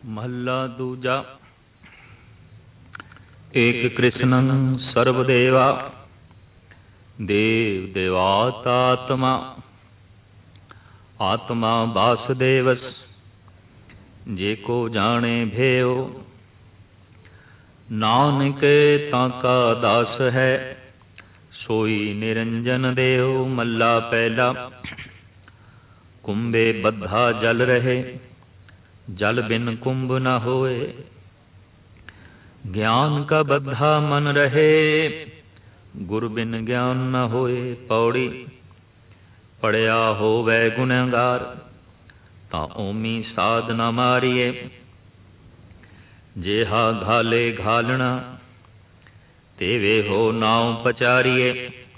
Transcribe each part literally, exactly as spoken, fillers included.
महला दूजा। एक कृष्णं सर्वदेवा देव देवात्मा आत्मा वासुदेवस जेको जाने भयो नानक ताका दास है सोई निरंजन देव। मल्ला पहला। कुंभे बद्धा जल रहे जल बिन कुंभ न होए ज्ञान का बद्धा मन रहे गुरु बिन ज्ञान न होए। पौड़ी। पढ़िया हो वै गुनहगार ता ओमी साध न मारिए जेहा घाले घालना तेवे हो नाव पचारिए।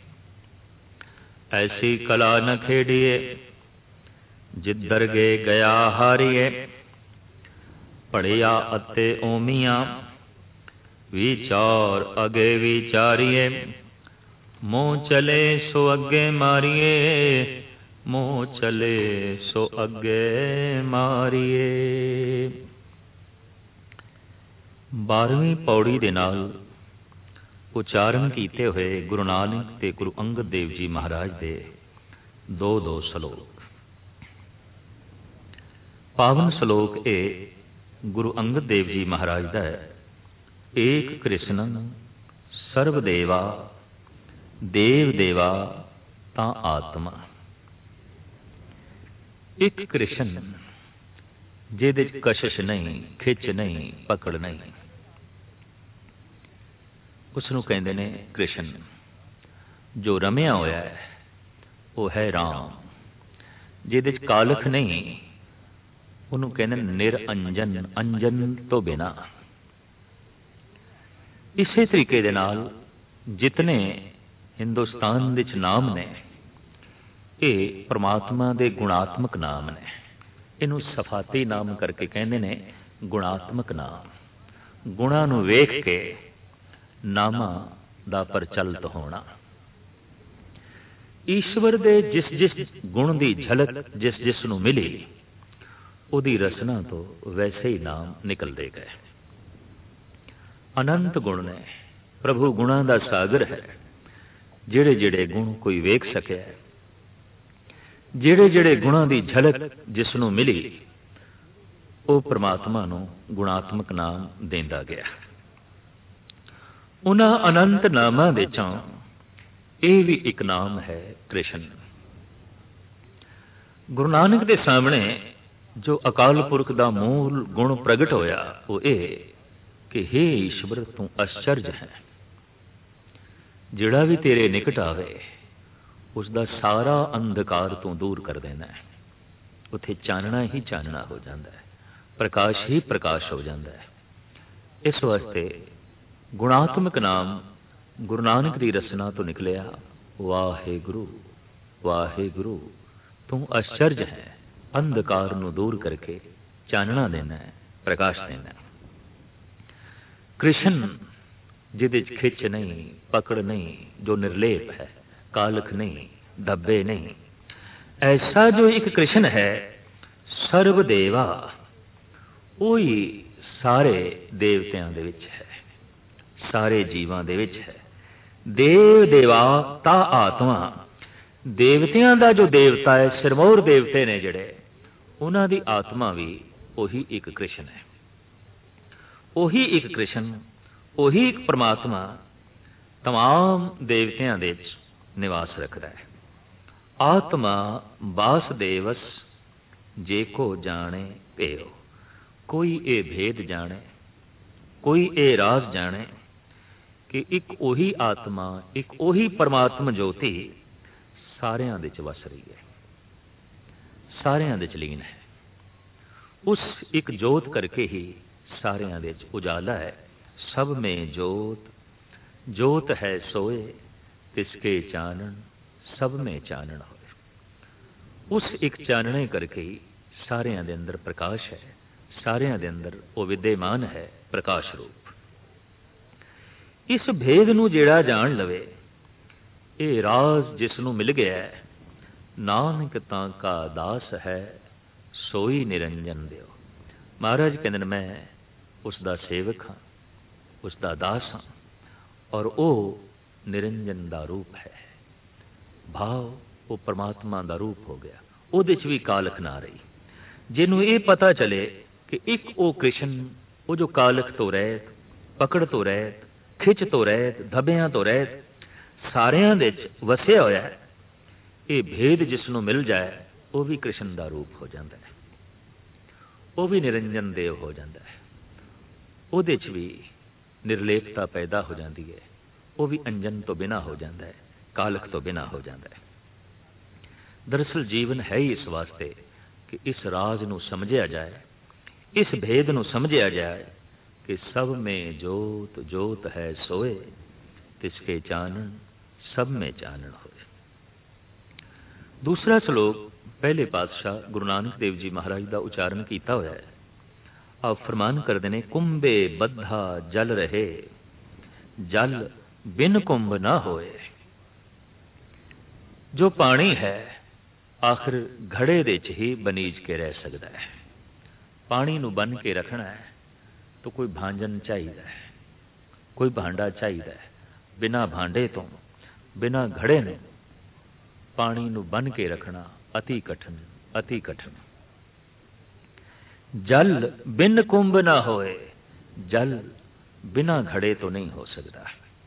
ऐसी कला न खेडिए जिधर गे गया हारिए। पढ़िया अते ओमिया विचार अगे विचारिए मोह चले सो अगे मारिए मोह चले सो अगे मारिए। बारहवीं पौड़ी दे नाल उचारण कीते हुए गुरु नानक ते गुरु अंगद देव जी महाराज दे दो दो सलोक। पावन सलोक ए गुरु अंगद देव जी महाराज दा है। एक कृष्ण सर्वदेवा देव देवा ता आत्मा। एक कृष्ण जिहदे च कशिश नहीं खिच नहीं पकड़ नहीं उसनूं कहंदे ने कृष्ण। जो रमिया होया है वो है राम। जिहदे च कालख नहीं उन्हों कहते निरअंजन अंजन तो बिना। इसे तरीके दे नाल जितने हिंदुस्तान दे नाम ने ये परमात्मा दे गुणात्मक नाम ने। इनू सफाती नाम करके कहते ने गुणात्मक नाम। गुणा नू वेख के नामा दा प्रचलित होना। ईश्वर दे जिस जिस गुण की झलक जिस जिस नू मिली उदी रचना तो वैसे ही नाम निकलते गए। अनंत गुण ने प्रभु गुणा का सागर है। जेड़े जेड़े गुण कोई वेख सके जेड़े जेड़े गुणा की झलक जिसनों मिली वो परमात्मा नू गुणात्मक नाम देंदा गया। उन्हां अनंत नामां दे चों यह भी एक नाम है कृष्ण। गुरु नानक के सामने जो अकाल पुरख का मूल गुण प्रगट होया वो ये कि हे ईश्वर तू आश्चर्य है। जिहड़ा भी तेरे निकट आवे उसका सारा अंधकार तू दूर कर देना है। उत्थे चानना ही चानना हो जाता है प्रकाश ही प्रकाश हो जाता है। इस वास्ते गुणात्मक नाम गुरु नानक की रचना तो निकलिया वाहे गुरु वाहे गुरु तू आश्चर्य है। अंधकार नू दूर करके चानना देना है प्रकाश देना है। कृष्ण जिहदे च खिच नहीं पकड़ नहीं जो निर्लेप है कालख नहीं धब्बे नहीं ऐसा जो एक कृष्ण है सर्वदेवा वो ही सारे देवतियां दे विच है सारे जीवां दे विच है। देव देवा ता आत्मा। देवतियां दा जो देवता है सिरमौर देवते ने जिहड़े उन्हां दी आत्मा भी उही एक कृष्ण है। उही एक कृष्ण उही एक परमात्मा तमाम देवतियां दे विच निवास रखता है। आत्मा वासुदेवस जेको जाने भयो। कोई ये भेद जाने कोई ये राज जाने कि एक उही आत्मा एक उही परमात्मा ज्योति सारियां दे च वस रही है सारियां दे च लीन है। उस एक जोत करके ही सारियां दे च उजाला है। सब में जोत जोत है सोए तिसके चानन सब में चानन होए। उस एक चानने करके ही सारियां दे अंदर प्रकाश है सारियां दे अंदर वो विद्यमान है प्रकाश रूप। इस भेद नू जेड़ा जान लवे ये राज जिसनों मिल गया है नानक तां का दास है सोई निरंजन देव। महाराज कहते हैं मैं उसका सेवक हाँ, उसका दास हाँ, और वो निरंजन का रूप है। भाव वो परमात्मा का रूप हो गया, ਉਹਦੇ 'ਚ भी कालख ना रही। जिन्हों ये पता चले कि एक वो कृष्ण वो जो कालख तो रहत, पकड़ तो रहत, खिच तो रहत, धब्बियां तो रहत, सारियां दे च वसिया होया है, ये भेद जिसनों मिल जाए वो भी कृष्ण का रूप हो जाता है, वो भी निरंजन देव हो जाता है। ਉਹਦੇ 'ਚ भी निर्लेपता पैदा हो जाती है, वो भी अंजन तो बिना हो जाता है, कालख तो बिना हो जाता है। दरअसल जीवन है ही इस वास्ते कि इस राज नूं समझिया जाए, इस भेद नूं समझिया जाए कि सब में जोत जोत है सोए, तिसके चानन सब में चानन होए। दूसरा श्लोक पहले पातशाह गुरु नानक देव जी महाराज का उच्चारण किया हुआ है। आप फरमान करते हैं, कुंभे बद्धा जल रहे, जल बिन कुंभ ना होए। जो पानी है आखिर घड़े दे च ही बनीज के रह सकता है। पानी नूं बन के रखना है तो कोई भांजन चाहिए, कोई भांडा चाहिए। बिना भांडे तो, बिना घड़े ने पानी नूं बन के रखना अति कठिन, अति कठिन। जल बिन कुंभ ना होए, जल बिना घड़े तो नहीं हो सकता।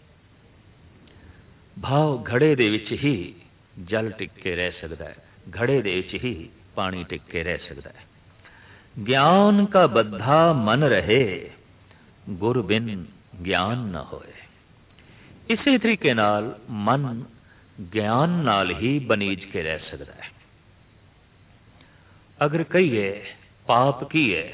भाव घड़े दे विच ही जल टिक के रह सकता है, घड़े दे विच ही पानी टिक के रह सकता है। ज्ञान का बद्धा मन रहे, गुर बिन ज्ञान न होए। इसी तरीके नाल मन ज्ञान नाल ही बनीज के रह सकता है। अगर कहिए पाप की है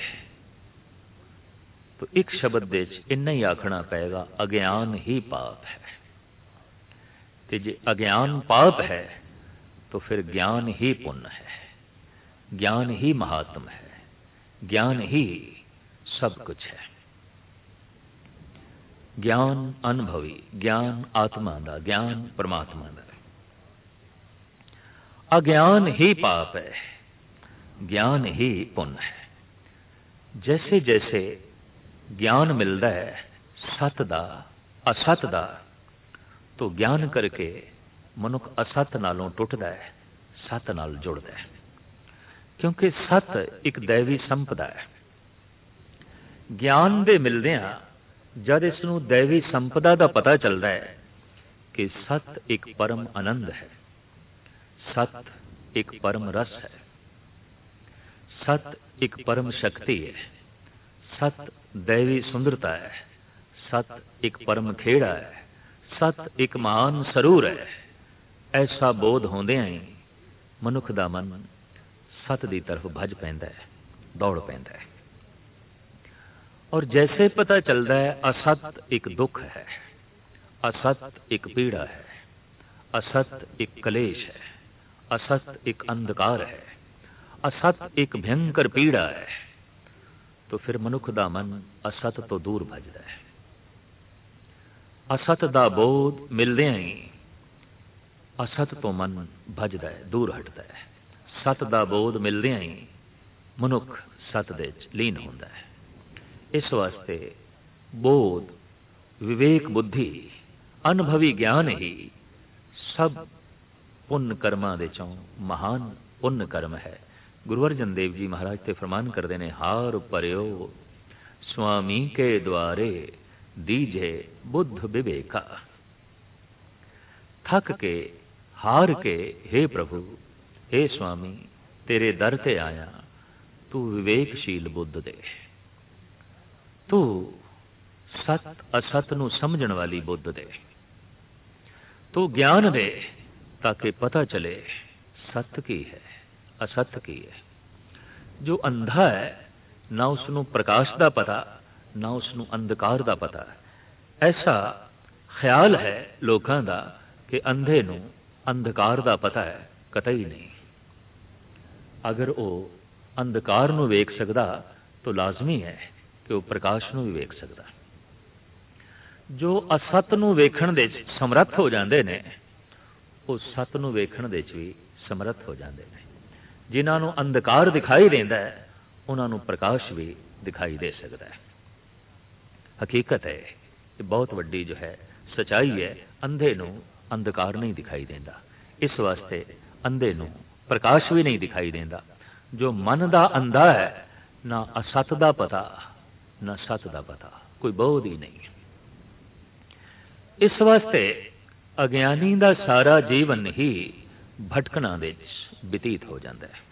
तो एक शब्द दे इन्ना ही आखना पएगा, अज्ञान ही पाप है। ते जे अज्ञान पाप है तो फिर ज्ञान ही पुण्य है, ज्ञान ही महात्म है, ज्ञान ही सब कुछ है। ज्ञान अनुभवी, ज्ञान आत्मा का, ज्ञान परमात्मा का। अज्ञान ही पाप है, ज्ञान ही पुण्य है। जैसे जैसे ज्ञान मिलता है सत दा असत दा, तो ज्ञान करके मनुख असत नालों टुटदा है, सत नाल जुड़दा है। क्योंकि सत एक दैवी संपदा है। ज्ञान दे मिलदियां जद इसनूं दैवी संपदा का पता चलता है कि सत एक परम आनंद है, सत एक परम रस है, सत एक परम शक्ति है, सत दैवी सुंदरता है, सत एक परम खेड़ा है, सत एक महान सरूर है। ऐसा बोध होंदियां ही मनुख दा मन सत दी तरफ भज पैंदा है, दौड़ पैंदा है। और जैसे पता चलता है असत एक दुख है, असत एक पीड़ा है, असत एक कलेश है, असत एक अंधकार है, असत एक भयंकर पीड़ा है, तो फिर मनुख दा मन असत तो दूर भजदा है। असत दा बोध मिलदियां ही असत तो मन भजदा है, दूर हटदा है। सत दा बोध मिलदियां ही मनुख सत दे च लीन होंदा है। इस वास्ते बोध, विवेक, बुद्धि, अनुभवी ज्ञान ही सब पुण्य कर्मां दे चों महान पुण्य कर्म है। गुरु अर्जन देव जी महाराज ते फरमान करते हैं, हार परयो स्वामी के द्वारे दीजे बुद्ध विवेका। थक के हार के हे प्रभु, हे स्वामी तेरे दर ते आया, तू विवेकशील बुद्ध दे, तू सत असत नूं समझण वाली बुद्ध दे, तू ज्ञान दे ताकि पता चले सत की है असत की है। जो अंधा है ना उसनूं प्रकाश का पता, ना उसनूं अंधकार का पता। ऐसा ख्याल है लोगों का कि अंधे नूं अंधकार का पता है, कतई नहीं। अगर वो अंधकार नूं वेख सकदा तो लाजमी है कि वो प्रकाश नूं भी वेख सकदा। जो असत नूं वेखण दे समर्थ हो जाते ने, वो सत नूं वेखण दे भी समर्थ हो जाते हैं। जिन्हां नूं अंधकार दिखाई देंदा है ਉਹਨਾਂ ਨੂੰ ਪ੍ਰਕਾਸ਼ ਵੀ ਦਿਖਾਈ ਦੇ ਸਕਦਾ ਹੈ। ਹਕੀਕਤ ਹੈ, ਇਹ ਬਹੁਤ ਵੱਡੀ ਜੋ ਹੈ ਸਚਾਈ ਹੈ। ਅੰਧੇ ਨੂੰ ਅੰਧਕਾਰ ਨਹੀਂ ਦਿਖਾਈ ਦਿੰਦਾ, ਇਸ ਵਾਸਤੇ ਅੰਧੇ ਨੂੰ ਪ੍ਰਕਾਸ਼ ਵੀ ਨਹੀਂ ਦਿਖਾਈ ਦਿੰਦਾ। ਜੋ ਮਨ ਦਾ ਅੰਧਾ ਹੈ, ਨਾ ਅਸਤ ਦਾ ਪਤਾ ਨਾ ਸਤ ਦਾ ਪਤਾ, ਕੋਈ ਬੋਧ ਹੀ ਨਹੀਂ। ਇਸ ਵਾਸਤੇ ਅਗਿਆਨੀ ਦਾ ਸਾਰਾ ਜੀਵਨ ਹੀ ਭਟਕਣਾ ਵਿੱਚ ਬਤੀਤ ਹੋ ਜਾਂਦਾ ਹੈ।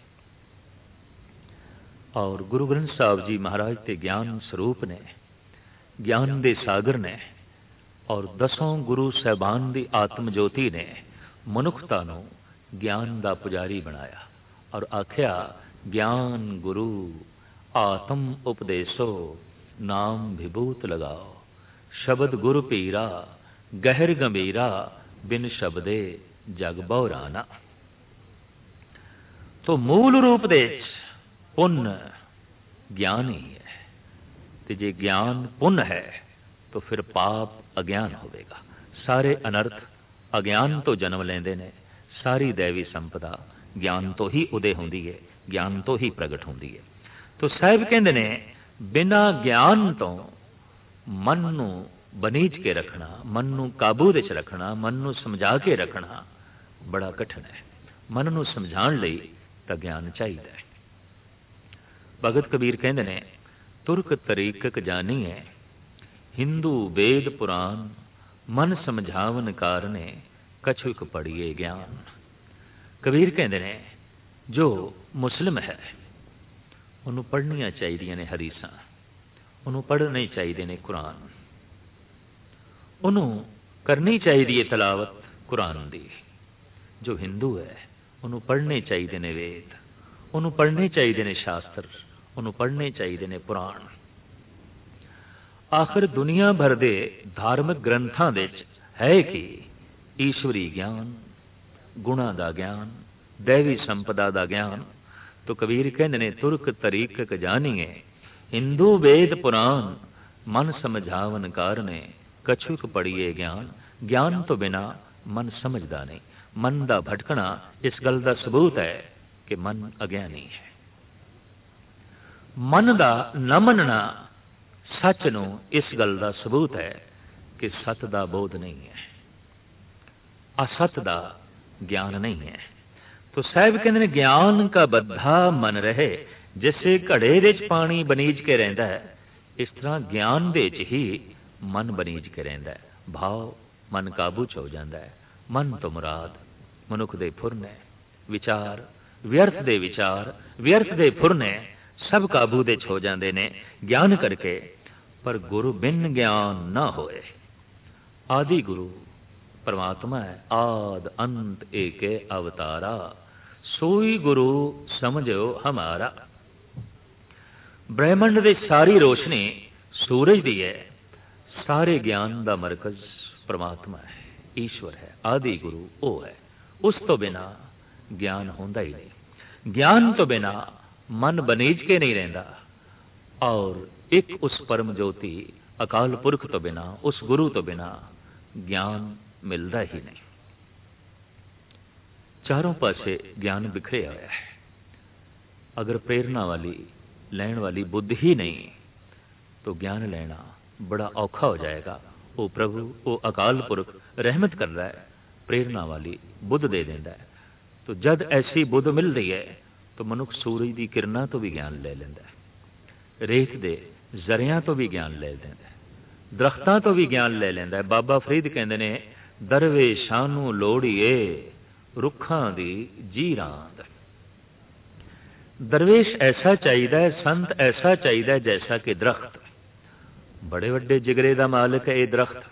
ਔਰ ਗੁਰੂ ਗ੍ਰੰਥ ਸਾਹਿਬ ਜੀ ਮਹਾਰਾਜ ਤੇ ਗਿਆਨ ਸਰੂਪ ਨੇ, ਗਿਆਨ ਦੇ ਸਾਗਰ ਨੇ, ਔਰ ਦਸੋਂ ਗੁਰੂ ਸਾਹਿਬਾਨ ਦੀ ਆਤਮ ਜੋਤੀ ਨੇ ਮਨੁੱਖਤਾ ਨੂੰ ਗਿਆਨ ਦਾ ਪੁਜਾਰੀ ਬਣਾਇਆ ਔਰ ਆਖਿਆ, ਗਿਆਨ ਗੁਰੂ ਆਤਮ ਉਪਦੇਸੋ ਨਾਮ ਵਿਭੂਤ ਲਗਾਓ, ਸ਼ਬਦ ਗੁਰ ਪੀਰਾ ਗਹਿਰ ਗੰਭੀਰਾ ਬਿਨ ਸ਼ਬਦੇ ਜਗ ਬਹੁਰਾਨਾ। तो मूल रूप दे पुण्य ज्ञान ही है, ते जे ज्ञान पुण्य है तो फिर पाप अज्ञान होवेगा। सारे अनर्थ अज्ञान तो जन्म लेंदे ने, सारी दैवी संपदा ज्ञान तो ही उदय होंदी है, ज्ञान तो ही प्रगट होंदी है। तो साहिब कहंदे ने बिना ज्ञान तो मन नूं बनीज के रखना, मन नूं काबू विच रखना, मन नूं समझा के रखना बड़ा कठिन है। मन नूं समझाण लई तां ज्ञान चाहीदा है। भगत कबीर कहंदे ने तुरक तरीकक जानी है, हिंदू वेद पुराण मन समझावन कारणे कछुक पढ़िए ज्ञान। कबीर कहंदे ने जो मुस्लिम है उन्होंने पढ़नियां चाहिए ने हदीसां, उन्होंने पढ़ने चाहिए ने कुरान, उन्होंने करनी चाहिए तलावत कुरान दी। जो हिंदू है उन्होंने पढ़ने चाहिए ने वेद, उन्होंने पढ़ने चाहिए ने शास्त्र, उन्होंने पढ़ने चाहिए ने पुराण। आखिर दुनिया भर दे धार्मिक ग्रंथां दे है कि ईश्वरी ज्ञान, गुणा दा ज्ञान, दैवी संपदा दा ज्ञान। तो कबीर कहंदे ने तुरक तरीकक जानीए, हिंदू वेद पुराण मन समझावन कारणे कछुक पढ़िए ज्ञान। ज्ञान तो बिना मन समझदा नहीं। मन दा भटकना इस गल दा सबूत है कि मन अज्ञानी है। मन दा न मनना सच नूं इस गल दा सबूत है कि सत दा बोध नहीं है, असत दा ज्ञान नहीं है। तो साहिब कहते हैं ज्ञान का बद्धा मन रहे, जैसे घड़े विच पानी बनीज के रहिंदा है, इस तरह ज्ञान दे च ही मन बनीज के रहिंदा है। भाव मन काबू च हो जाता है। मन तो मुराद मनुख दे फुर ने, विचार व्यर्थ दे विचार व्यर्थ दे फुर ने सब काबू दे हो जाते ने ज्ञान करके। पर गुरु बिन ज्ञान ना होए। आदि गुरु परमात्मा है, आद अंत एक अवतारा, सोई गुरु समझो हमारा। ब्रह्मंड दे सारी रोशनी सूरज दी है, सारे ज्ञान दा मरकज परमात्मा है, ईश्वर है, आदि गुरु वो है। उस तो बिना ज्ञान होंदा ही नहीं। ज्ञान तो बिना मन बनीज के नहीं रहता। और एक उस परम ज्योति अकाल पुरख तो बिना, उस गुरु तो बिना ज्ञान मिलता ही नहीं। चारों पासे ज्ञान बिखरे हुआ है। अगर प्रेरणा वाली लैन वाली बुद्ध ही नहीं तो ज्ञान लेना बड़ा औखा हो जाएगा। वो प्रभु वो अकाल पुरख रहमत कर रहा है, प्रेरणा वाली बुद्ध दे देता है। तो जब ऐसी बुद्ध मिल रही है तो मनुख सूरज की किरणा तो भी ज्ञान ले लेंदा है, रेत दे जरियां तो भी ज्ञान ले लेंदा है, दरख्तां तो भी ज्ञान ले लेंदा है। बाबा फरीद कहंदे ने दरवेशां नूं लोड़ीए रुखां दी जीरांद। दरवेश ऐसा चाहिए, संत ऐसा चाहिए जैसा कि दरख्त। बड़े वड्डे जिगरे दा मालिक है ये दरख्त,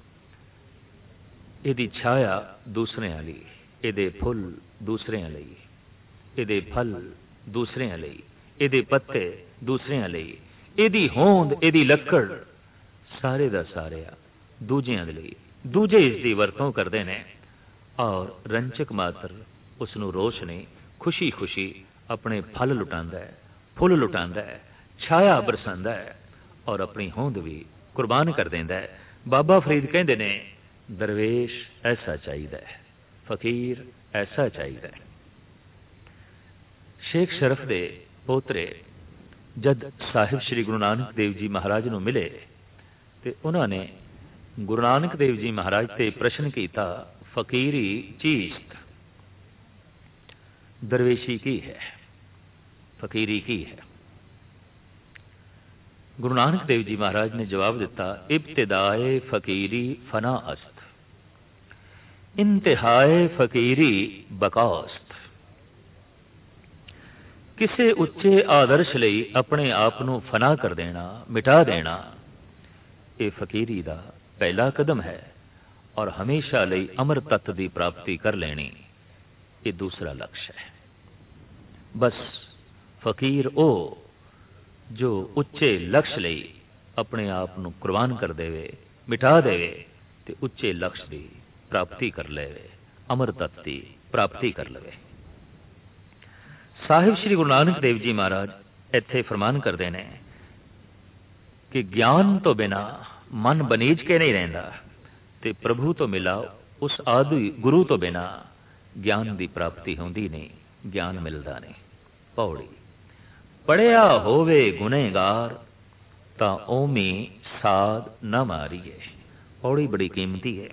इहदी छाया दूसरिਆਂ ਲਈ, ਇਹਦੇ फुल दूसरिਆਂ ਲਈ, ਇਹਦੇ फल दूसरिਆਂ ਲਈ, ਇਹਦੇ पत्ते दूसरिਆਂ ਲਈ, ਇਹਦੀ होंद ਇਹਦੀ ਲੱਕੜ ਸਾਰੇ ਦਾ ਸਾਰਿਆ ਦੂਜਿਆਂ ਦੇ ਲਈ। ਦੂਜੇ ਇਸ ਦੀ ਵਰਤੋਂ ਕਰਦੇ ਨੇ और रंचक मात्र उसनूं रोशनी खुशी खुशी अपने फल लुटांदा है, फुल लुटांदा है, छाया बरसांदा है और अपनी होंद भी कुर्बान कर देंदा है। बाबा फरीद कहंदे ने दरवेश ऐसा चाहिए, फकीर ऐसा चाहिए। शेख शरफ दे पोतरे जद साहिब श्री गुरु नानक देव जी महाराज नूं मिले तो उन्होंने गुरु नानक देव जी महाराज से प्रश्न किया, फकीरी चीज दरवेशी की है, फकीरी की है। गुरु नानक देव जी महाराज ने जवाब दिता, इब्तिदाए फकीरी फना अस्त, इंतहाए फकीरी बकास्त। किसी उच्चे आदर्श लई अपने आप नूं फना कर देना, मिटा देना, ये फकीरी का पहला कदम है। और हमेशा लई अमर तत्व की प्राप्ति कर लेनी, ये दूसरा लक्ष्य है। बस फकीर ओ जो उच्चे लक्ष्य लई अपने आप नूं कुर्बान कर देवे, मिटा देवे ते उच्चे लक्ष्य की प्राप्ति कर लेवे, अमर तत्व की प्राप्ति कर लवे। साहिब श्री गुरु नानक देव जी महाराज इत्थे फरमान करते हैं कि ज्ञान तो बिना मन बनीज के नहीं रहिंदा ते प्रभु तो मिला उस आदि गुरु तो बिना ज्ञान की प्राप्ति होंदी नहीं, ज्ञान मिलता नहीं। पौड़ी पढ़िया होवे गुनहगार ता ओमी साध न मारीए। पौड़ी बड़ी कीमती है।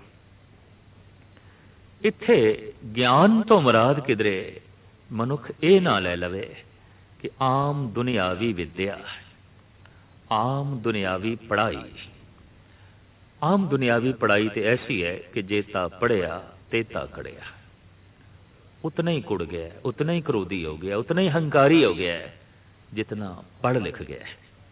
इत्थे ज्ञान तो मुराद किधरे मनुख ये ना ले लवे कि आम दुनियावी विद्या, आम दुनियावी पढ़ाई। आम दुनियावी पढ़ाई तो ऐसी है कि जेता पढ़िया तेता कड़िया, उतना ही कुड़ गया, उतना ही क्रोधी हो गया, उतना ही हंकारी हो गया जितना पढ़ लिख गया।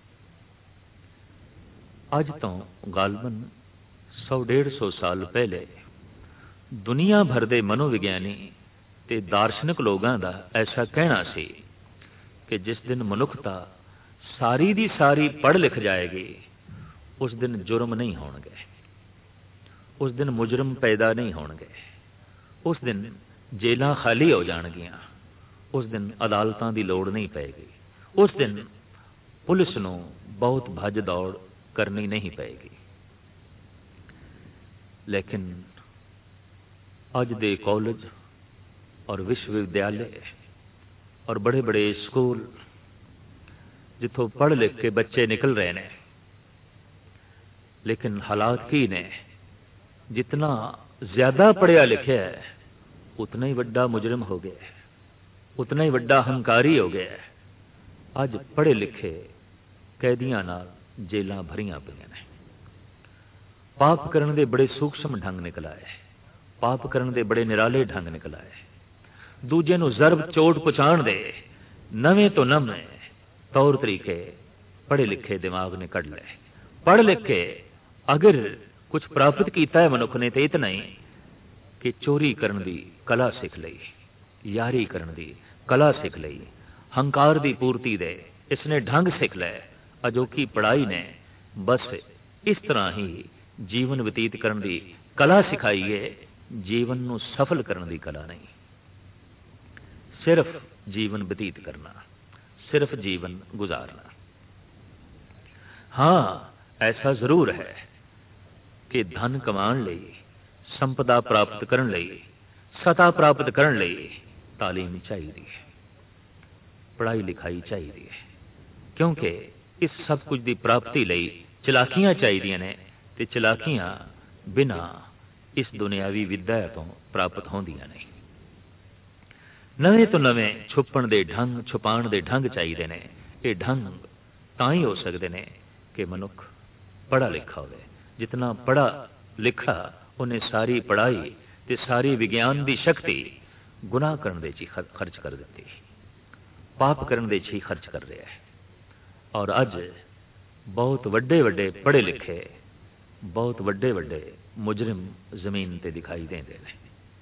अज तो गालबन सौ डेढ़ सौ साल पहले दुनिया भर के मनोविज्ञानी ते दार्शनिक लोगों का ऐसा कहना सी कि जिस दिन मनुखता सारी दी सारी पढ़ लिख जाएगी उस दिन जुर्म नहीं होणगे, उस दिन मुजरम पैदा नहीं होणगे, उस दिन जेलां खाली हो जाणगियां, उस दिन अदालतां दी लोड़ नहीं पैगी, उस दिन पुलिस नूं बहुत भज दौड़ करनी नहीं पैगी। लेकिन अज दे कॉलेज और विश्वविद्यालय और बड़े बड़े स्कूल जिथों पढ़ लिख के बच्चे निकल रहे हैं, लेकिन हालात की ने, जितना ज्यादा पढ़िया लिखा है उतना ही वड्डा मुजरम हो गया, उतना ही वड्डा हंकारी हो गया। अज पढ़े लिखे कैदियां नाल जेलां भरियां पईयां ने। पाप करन दे बड़े सूक्ष्म ढंग निकल आए, पाप करन दे बड़े निराले ढंग निकल आए, दूजे नूं जरब चोट पहुंचाण दे नवें तो नवें तौर तरीके पढ़े लिखे दिमाग ने कढ़ ले। पढ़ लिख के अगर कुछ प्राप्त किया है मनुख ने तो इतना ही कि चोरी करन दी कला सीख लई, यारी करन दी कला सीख लई, हंकार दी पूर्ति दे इसने ढंग सीख लै। अजोकी पढ़ाई ने बस इस तरह ही जीवन व्यतीत करन दी कला सिखाई है, जीवन नूं सफल करन दी कला नहीं। सिर्फ जीवन व्यतीत करना, सिर्फ जीवन गुजारना। हाँ, ऐसा जरूर है कि धन कमाण लई, संपदा प्राप्त करन लई, सता प्राप्त करन लई तालीम चाहिए, पढ़ाई लिखाई चाहिए, क्योंकि इस सब कुछ की प्राप्ति लई चलाकियां चाहिए ने, ते चलाकियां बिना इस दुनियावी विद्या तो प्राप्त होंदियां नहीं। नवे तो नवे छुपण दे ढंग, छुपाण दे ढंग चाहिए ने। ये ढंग तां ही हो सकते हैं कि मनुख पढ़ा लिखा हो। जितना पढ़ा लिखा उन्हें सारी पढ़ाई ते सारी विज्ञान की शक्ति गुनाह करने दे ची खर्च कर दी, पाप करने दे ची खर्च कर रहा है। और अज बहुत वड्डे वड्डे पढ़े लिखे, बहुत वड्डे वड्डे मुजरिम जमीन ते दिखाई देंदे ने।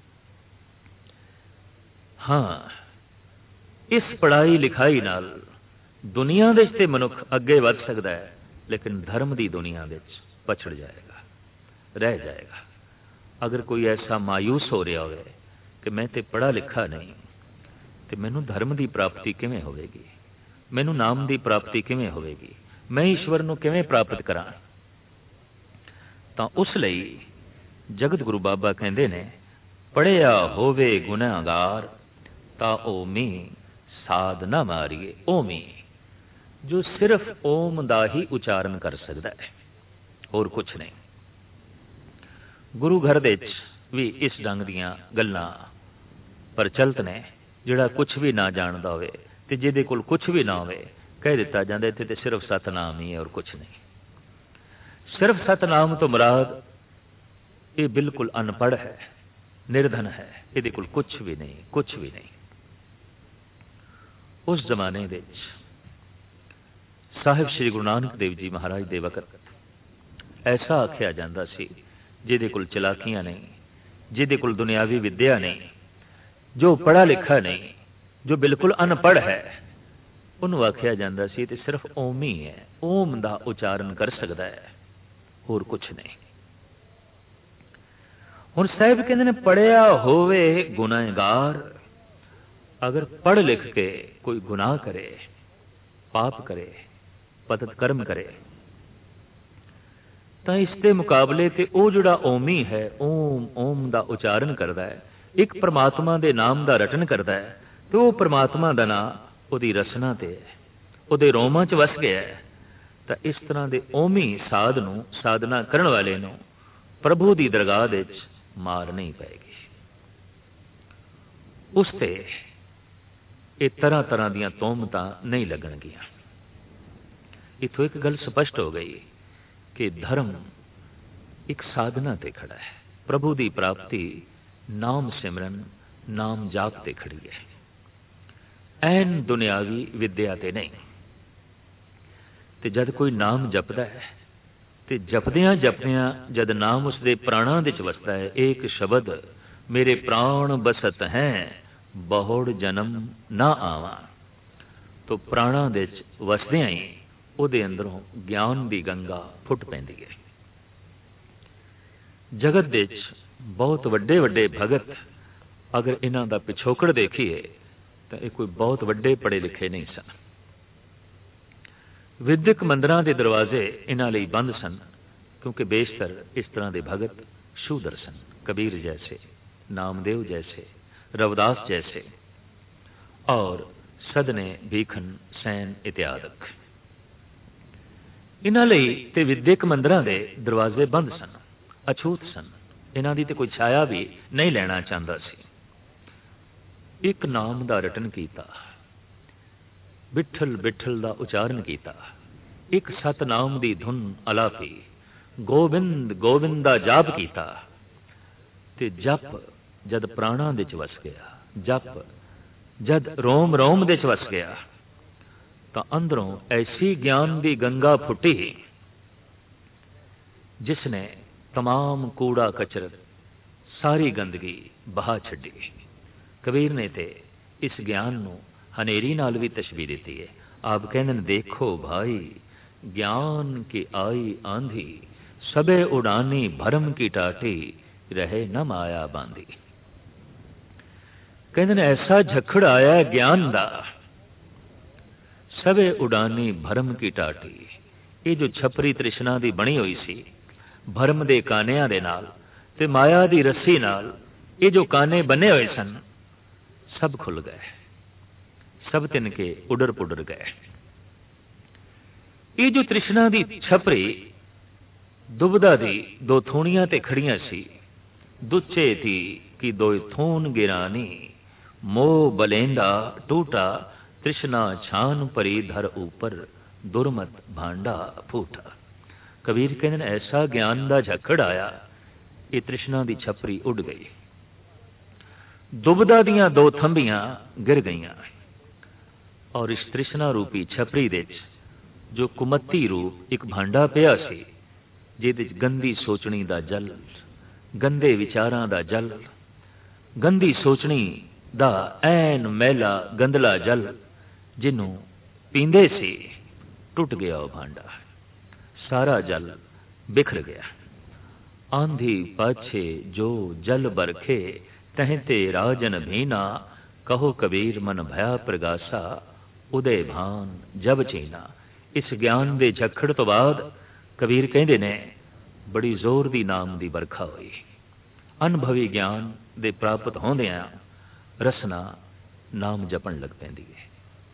हाँ, इस पढ़ाई लिखाई नाल दुनिया दे ते मनुख अगे वध सकता है, लेकिन धर्म की दुनिया दे पछड़ जाएगा, रह जाएगा। अगर कोई ऐसा मायूस हो रहा हो कि मैं ते पढ़ा लिखा नहीं, तो मैनू धर्म की प्राप्ति किवें होवेगी, मैनू नाम की प्राप्ति किवें होवेगी, मैं ईश्वर नूं किवें प्राप्त करां, तां उस लई जगत गुरु बाबा कहंदे ने, पढ़िया होवे गुनाहगार ता ओमी साध ना मारिए। ओमी जो सिर्फ ओम का ही उचारण कर सकता है, और कुछ नहीं। गुरु घर दे भी इस ढंग दीयां गल्लां प्रचलित ने, जिहड़ा कुछ भी ना जानता होवे ते जिहदे कोल कुछ भी ना होवे कह दिता जाता इत्थे ते सिर्फ सतनाम ही है और कुछ नहीं। सिर्फ सतनाम तो मुराद ये बिल्कुल अनपढ़ है, निर्धन है, ये कोल कुछ भी नहीं, कुछ भी नहीं। उस जमाने दे साहिब श्री गुरु नानक देव जी महाराज दे वक्त ऐसा आख्या जाता सी, जिहदे कोल चलाकियां नहीं, जिहदे कोल दुनियावी विद्या नहीं, जो पढ़ा लिखा नहीं, जो बिल्कुल अनपढ़ है, उन्होंने आख्या जाता सी ते सिर्फ ओम ही है, ओम का उचारण कर सकता है, और कुछ नहीं। हुण साहिब कहते ने पढ़िया होवे गुनाहगार, अगर पढ़ लिख के कोई गुनाह करे, पाप करे, पतित कर्म करे, तो इसके मुकाबले ते वो जिहड़ा ओमी है, ओम ओम का उचारण करता है, एक परमात्मा के नाम का रटन करता है, तो वो परमात्मा का नाम उसकी रसना ते है, उसके रोमां च वस गया है। तो इस तरह के ओमी साध नूं, साधना करन वाले नूं प्रभु की दरगाह दे मार नहीं पाएगी। उसते ये तरह तरह दीयां तोहमतां नहीं लगणगियां। इथों एक गल स्पष्ट हो गई कि धर्म एक साधना ते खड़ा है, प्रभु की प्राप्ति नाम सिमरन, नाम जाप ते खड़ी है, ऐन दुनियावी विद्या ते नहीं। ते जद कोई नाम जपदा है, ते जपदियां जपदियां जद नाम उसके प्राणां दे च वसदा है, एक शब्द मेरे प्राण बसत हैं, बहुड़ जन्म ना आवा, तो प्राणां दे च वसदियां ही ਉਹਦੇ अंदरों ज्ञान की गंगा फुट पैंदी है। जगत दे बहुत वड्डे वड्डे भगत अगर इन्हां दा पिछोकड़ देखिए तो ये कोई बहुत वड्डे पढ़े लिखे नहीं सन। विद्यक मंदिरां दे दरवाजे इन्हां लई बंद सन, क्योंकि बेशतर इस तरह के भगत शूदर सन, कबीर जैसे, नामदेव जैसे, रविदास जैसे और सदने भीखन सैन इत्यादि। इन्हां लई ते विद्यक मंदिरां दे दरवाजे बंद सन, अछूत सन, इन्हां दी ते कोई छाया भी नहीं लेना चाहता सी। एक नाम दा रटन कीता, बिठल बिठल दा उचारण कीता, एक सतनाम दी धुन अलापी, गोबिंद गोबिंद दा जाप कीता, ते जप जद प्राणां दे च वस गया, जप जद रोम रोम दे च वस गया, तो अंदरों ऐसी ज्ञान की गंगा फुटी जिसने तमाम कूड़ा कचरत सारी गंदगी बहा छड्डी। कबीर ने ते इस ज्ञान नूं हनेरी नाल भी तशबीह दी है। आप कहते हैं, देखो भाई ज्ञान की आई आंधी, सबे उड़ानी भरम की टाटी, रहे न माया बांधी। कहते हैं ऐसा झखड़ आया ज्ञान दा, सवे उड़ानी भरम की टाटी। ये जो छपरी तृष्णा की बनी हुई सी भरम के कानिया दे नाल ते माया की रस्सी नाल, ये जो काने बने हुए सन सब खुल गए, सब तिनके उडर पुडर गए। ये जो तृष्णा की छपरी दुबदा दी दो थूणियां ते खड़ियां सी, दुचे थी कि दो थून गिरानी, मोह बलेंदा टूटा, तृष्णा छान परी धर ऊपर, दुर्मत भांडा फूटा। कबीर कहते हैं ऐसा ज्ञान का झक्कड़ आया, ये तृष्णा की छपरी उड़ गई, दुबदा दियां दो थंबियां गिर गईयां, और इस तृष्णा रूपी छपरी दे जो कुमत्ती रूप एक भांडा पिया सी, जिहदे गंदी सोचनी दा जल, गंदे विचारां दा जल, गंदी सोचनी दा ऐन मैला गंदला जल, जिन्हों पींदे सी टुट गया वह भांडा, सारा जल बिखर गया। आंधी पाछे जो जल बरखे, तहते राजन भीना, कहो कबीर मन भया प्रगासा, उदय भान जब चीना। इस ज्ञान के झखड़ तो बाद कबीर कहते ने बड़ी जोर दी नाम की बरखा हुई। अनुभवी ज्ञान दे प्राप्त होंदियां रसना नाम जपन लग पैंदी है।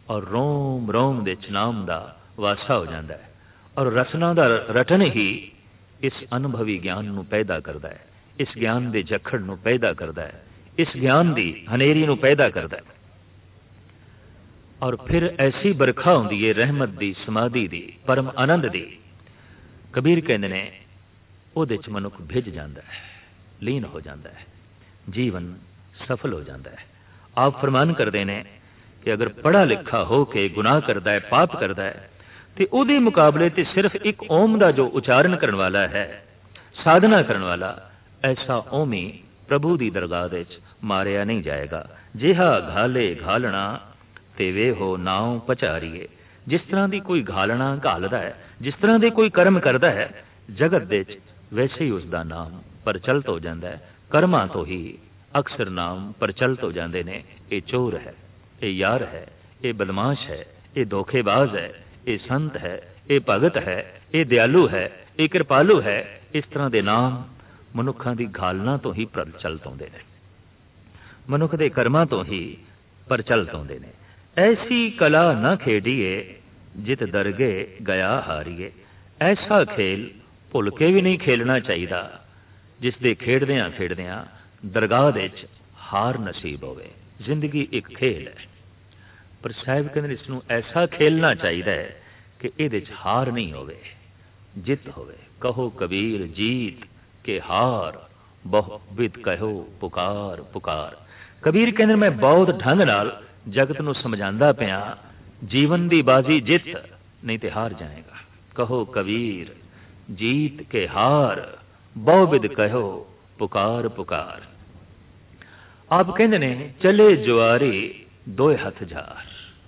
ਔਰ ਰੋਮ ਰੋਮ ਦੇ ਵਿੱਚ ਨਾਮ ਦਾ ਵਾਸਾ ਹੋ ਜਾਂਦਾ ਹੈ। ਔਰ ਰਸਨਾ ਦਾ ਰਟਨ ਹੀ ਇਸ ਅਨੁਭਵੀ ਗਿਆਨ ਨੂੰ ਪੈਦਾ ਕਰਦਾ ਹੈ, ਇਸ ਗਿਆਨ ਦੇ ਜਖੜ ਨੂੰ ਪੈਦਾ ਕਰਦਾ ਹੈ, ਇਸ ਗਿਆਨ ਦੀ ਹਨੇਰੀ ਨੂੰ ਪੈਦਾ ਕਰਦਾ ਹੈ। ਔਰ ਫਿਰ ਐਸੀ ਬਰਖਾ ਹੁੰਦੀ ਹੈ ਰਹਿਮਤ ਦੀ, ਸਮਾਧੀ ਦੀ, ਪਰਮ ਆਨੰਦ ਦੀ। ਕਬੀਰ ਕਹਿੰਦੇ ਨੇ ਉਹਦੇ 'ਚ ਮਨੁੱਖ ਭਿੱਜ ਜਾਂਦਾ ਹੈ, ਲੀਨ ਹੋ ਜਾਂਦਾ ਹੈ, ਜੀਵਨ ਸਫਲ ਹੋ ਜਾਂਦਾ ਹੈ। ਆਪ ਫਰਮਾਨ ਕਰਦੇ ਨੇ ਕਿ ਅਗਰ ਪੜ੍ਹਾ ਲਿਖਾ ਹੋ ਕੇ ਗੁਨਾਹ ਕਰਦਾ ਹੈ, ਪਾਪ ਕਰਦਾ ਹੈ, ਤੇ ਉਹਦੇ ਮੁਕਾਬਲੇ ਤੇ ਸਿਰਫ ਇੱਕ ਓਮ ਦਾ ਜੋ ਉਚਾਰਨ ਕਰਨ ਵਾਲਾ ਹੈ, ਸਾਧਨਾ ਕਰਨ ਵਾਲਾ, ਐਸਾ ਓਮੀ ਪ੍ਰਭੂ ਦੀ ਦਰਗਾਹ ਦੇ ਵਿੱਚ ਮਾਰਿਆ ਨਹੀਂ ਜਾਏਗਾ। ਜਿਹਾ ਘਾਲੇ ਘਾਲਣਾ ਤੇ ਵੇ ਹੋ ਨਾਉ ਪਚਾਰੀਏ। ਜਿਸ ਤਰ੍ਹਾਂ ਦੀ ਕੋਈ ਘਾਲਣਾ ਘਾਲਦਾ ਹੈ, ਜਿਸ ਤਰ੍ਹਾਂ ਦੇ ਕੋਈ ਕਰਮ ਕਰਦਾ ਹੈ ਜਗਤ ਦੇ ਵਿੱਚ, ਵੈਸੇ ਹੀ ਉਸ ਦਾ ਨਾਮ ਪ੍ਰਚਲਿਤ ਹੋ ਜਾਂਦਾ ਹੈ। ਕਰਮਾਂ ਤੋਂ ਹੀ ਅਕਸਰ ਨਾਮ ਪ੍ਰਚਲਿਤ ਹੋ ਜਾਂਦੇ ਨੇ। ਇਹ ਚੋਰ ਹੈ, ਇਹ ਯਾਰ ਹੈ, ਇਹ ਬਦਮਾਸ਼ ਹੈ, ਇਹ ਧੋਖੇਬਾਜ਼ ਹੈ, ਇਹ ਸੰਤ ਹੈ, ਇਹ ਭਗਤ ਹੈ, ਇਹ ਦਿਆਲੂ ਹੈ, ਇਹ ਕਿਰਪਾਲੂ ਹੈ। ਇਸ ਤਰ੍ਹਾਂ ਦੇ ਨਾਮ ਮਨੁੱਖਾਂ ਦੀ ਘਾਲਣਾ ਤੋਂ ਹੀ ਪ੍ਰਚਲਿਤ ਹੁੰਦੇ ਨੇ, ਮਨੁੱਖ ਦੇ ਕਰਮਾਂ ਤੋਂ ਹੀ ਪ੍ਰਚਲਿਤ ਹੁੰਦੇ ਨੇ। ਐਸੀ ਕਲਾ ਨਾ ਖੇਡੀਏ ਜਿਤ ਦਰਗੇ ਗਿਆ ਹਾਰੀਏ। ਐਸਾ ਖੇਲ ਭੁੱਲ ਕੇ ਵੀ ਨਹੀਂ ਖੇਲਣਾ ਚਾਹੀਦਾ ਜਿਸ ਦੇ ਖੇਡਦਿਆਂ ਖੇਡਦਿਆਂ ਦਰਗਾਹ ਦੇ ਵਿੱਚ ਹਾਰ ਨਸੀਬ ਹੋਵੇ। ਜ਼ਿੰਦਗੀ ਇੱਕ ਖੇਲ ਹੈ, ਪਰ ਸਾਹਿਬ ਕਹਿੰਦੇ ਇਸ ਨੂੰ ਐਸਾ ਖੇਲਣਾ ਚਾਹੀਦਾ ਹੈ ਕਿ ਇਹਦੇ 'ਚ ਹਾਰ ਨਹੀਂ ਹੋਵੇ, ਜਿੱਤ ਹੋਵੇ। ਕਹੋ ਕਬੀਰ ਜੀਤ ਕੇ ਹਾਰ, ਬਹੁ ਬਿਦ ਕਹੋ ਪੁਕਾਰ ਪੁਕਾਰ। ਕਬੀਰ ਕਹਿੰਦੇ ਮੈਂ ਬਹੁਤ ਢੰਗ ਨਾਲ ਜਗਤ ਨੂੰ ਸਮਝਾਉਂਦਾ ਪਿਆ, ਜੀਵਨ ਦੀ ਬਾਜ਼ੀ ਜਿੱਤ, ਨਹੀਂ ਤੇ ਹਾਰ ਜਾਏਗਾ। ਕਹੋ ਕਬੀਰ ਜੀਤ ਕੇ ਹਾਰ, ਬਹੁ ਬਿਦ ਕਹੋ ਪੁਕਾਰ ਪੁਕਾਰ। ਆਪ ਕਹਿੰਦੇ ਨੇ ਚਲੇ ਜੁਆਰੀ ਦੋਏ ਹੱਥ ਜਾਰ।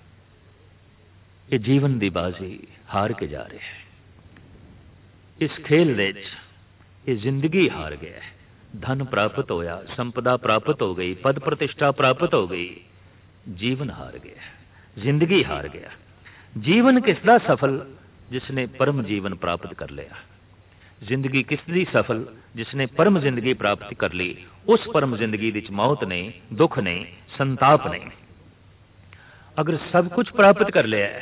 ਇਹ ਜੀਵਨ ਦੀ ਬਾਜ਼ੀ ਹਾਰ ਕੇ ਜਾ ਰਿਹਾ ਹੈ। ਇਸ ਖੇਲ ਵਿੱਚ ਇਹ ਜ਼ਿੰਦਗੀ ਹਾਰ ਗਿਆ ਹੈ। ਧਨ ਪ੍ਰਾਪਤ ਹੋਇਆ, ਸੰਪਦਾ ਪ੍ਰਾਪਤ ਹੋ ਗਈ, ਪਦ ਪ੍ਰਤਿਸ਼ਠਾ ਪ੍ਰਾਪਤ ਹੋ ਗਈ, ਜੀਵਨ ਹਾਰ ਗਿਆ, ਜ਼ਿੰਦਗੀ ਹਾਰ ਗਿਆ। ਜੀਵਨ ਕਿਸ ਦਾ ਸਫਲ? ਜਿਸ ਨੇ ਪਰਮ ਜੀਵਨ ਪ੍ਰਾਪਤ ਕਰ ਲਿਆ। ਜ਼ਿੰਦਗੀ ਕਿਸ ਦੀ ਸਫਲ? ਜਿਸ ਨੇ ਪਰਮ ਜ਼ਿੰਦਗੀ ਪ੍ਰਾਪਤ ਕਰ ਲਈ। ਉਸ ਪਰਮ ਜ਼ਿੰਦਗੀ ਵਿੱਚ ਮੌਤ ਨਹੀਂ, ਦੁੱਖ ਨਹੀਂ, ਸੰਤਾਪ ਨਹੀਂ। ਅਗਰ ਸਭ ਕੁਝ ਪ੍ਰਾਪਤ ਕਰ ਲਿਆ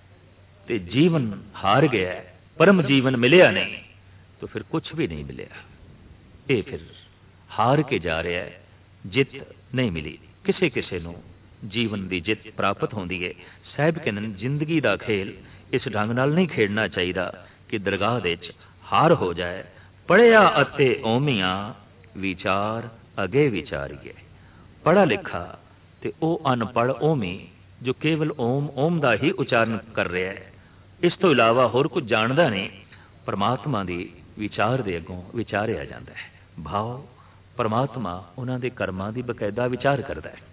ਤੇ ਜੀਵਨ ਹਾਰ ਗਿਆ, ਪਰਮ ਜੀਵਨ ਮਿਲਿਆ ਨਹੀਂ, ਤਾਂ ਫਿਰ ਕੁਝ ਵੀ ਨਹੀਂ ਮਿਲਿਆ। ਇਹ ਫਿਰ ਹਾਰ ਕੇ ਜਾ ਰਿਹਾ ਹੈ, ਜਿੱਤ ਨਹੀਂ ਮਿਲੀ। ਕਿਸੇ ਕਿਸੇ ਨੂੰ ਜੀਵਨ ਦੀ ਜਿੱਤ ਪ੍ਰਾਪਤ ਹੁੰਦੀ ਹੈ। ਸਾਹਿਬ ਕਹਿੰਦੇ ਨੇ ਜ਼ਿੰਦਗੀ ਦਾ ਖੇਲ ਇਸ ਢੰਗ ਨਾਲ ਨਹੀਂ ਖੇਡਣਾ ਚਾਹੀਦਾ ਕਿ ਦਰਗਾਹ ਦੇ ਵਿੱਚ ਹਾਰ ਹੋ ਜਾਏ। ਪੜ੍ਹਿਆ ਅਤੇ ਓਮੀਆਂ ਵਿਚਾਰ ਅਗੇ ਵਿਚਾਰੀਏ। ਪੜ੍ਹਾ ਲਿਖਾ ਤੇ ਉਹ ਅਨਪੜ੍ਹ ਓਮੀ ਜੋ ਕੇਵਲ ਓਮ ਓਮ ਦਾ ਹੀ ਉਚਾਰਨ ਕਰ ਰਿਹਾ ਹੈ, ਇਸ ਤੋਂ ਇਲਾਵਾ ਹੋਰ ਕੁਝ ਜਾਣਦਾ ਨਹੀਂ, ਪਰਮਾਤਮਾ ਦੀ ਵਿਚਾਰ ਦੇ ਅੱਗੋਂ ਵਿਚਾਰਿਆ ਜਾਂਦਾ ਹੈ। ਭਾਵ ਪਰਮਾਤਮਾ ਉਹਨਾਂ ਦੇ ਕਰਮਾਂ ਦੀ ਬਕਾਇਦਾ ਵਿਚਾਰ ਕਰਦਾ ਹੈ।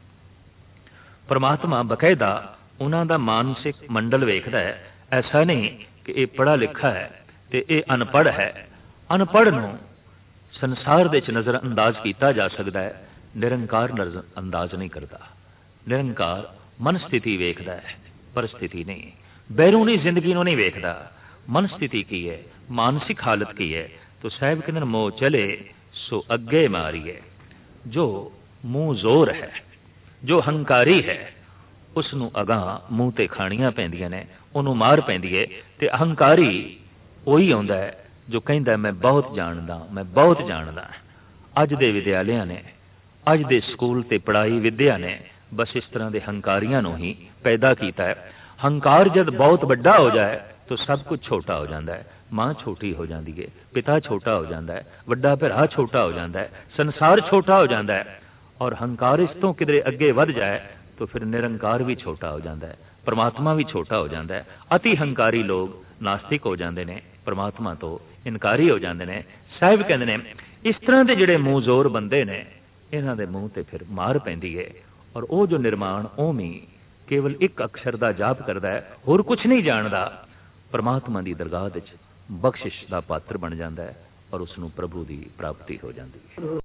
ਪਰਮਾਤਮਾ ਬਕਾਇਦਾ ਉਹਨਾਂ ਦਾ ਮਾਨਸਿਕ ਮੰਡਲ ਵੇਖਦਾ ਹੈ। ਐਸਾ ਨਹੀਂ ਕਿ ਇਹ ਪੜ੍ਹਾ ਲਿਖਾ ਹੈ ਤੇ ਇਹ ਅਨਪੜ੍ਹ ਹੈ। ਅਨਪੜ੍ਹ ਨੂੰ ਸੰਸਾਰ ਦੇ ਵਿੱਚ ਨਜ਼ਰ ਅੰਦਾਜ਼ ਕੀਤਾ ਜਾ ਸਕਦਾ ਹੈ, ਨਿਰੰਕਾਰ ਨਜ਼ਰ ਅੰਦਾਜ਼ ਨਹੀਂ ਕਰਦਾ। ਨਿਰੰਕਾਰ ਮਨ ਸਥਿਤੀ ਵੇਖਦਾ ਹੈ, ਪਰਿਸਥਿਤੀ ਨਹੀਂ। ਬੈਰੂਨੀ ਜ਼ਿੰਦਗੀ ਨੂੰ ਨਹੀਂ ਵੇਖਦਾ। ਮਨ ਸਥਿਤੀ ਕੀ ਹੈ, ਮਾਨਸਿਕ ਹਾਲਤ ਕੀ ਹੈ। तो साहब कहते हैं मोह चले सो अगे मारिए। जो मूँह जोर है, जो हंकारी है, उसनू अगां मूँह ते खाणियां पैंदियां ने, उन्होंने मार पैंदी है। ते अहंकारी वही आउंदा है जो कहंदा मैं बहुत जानदा, मैं बहुत जानदा। अज दे विद्यालयां ने, अज दे स्कूल ते पढ़ाई विद्या ने बस इस तरह के हंकारियां नूं ही पैदा किया है। हंकार जब बहुत बड़ा हो जाए तो सब कुछ छोटा हो जाता है। माँ छोटी हो जाती है, पिता छोटा हो जाता है, वड्डा भरा छोटा हो जाता है, संसार छोटा हो जाता है। और हंकार इस तो किधरे अगे वध जाए तो फिर निरंकार भी छोटा हो जाता है, परमात्मा भी छोटा हो जाता है। अति हंकारी लोग नास्तिक हो जाते हैं, परमात्मा तो इनकारी हो जाते हैं। साहिब कहते हैं इस तरह के जोड़े मूँह जोर बंदे ने, इन्हों के मूँह ते फिर मार पैंदी है। और वो जो निर्माण ओमी केवल एक अक्षर का जाप करता है, होर कुछ नहीं जानता, परमात्मा की दरगाह बख्शिश का पात्र बन जाता है और उसनूं प्रभु की प्राप्ति हो जाती है।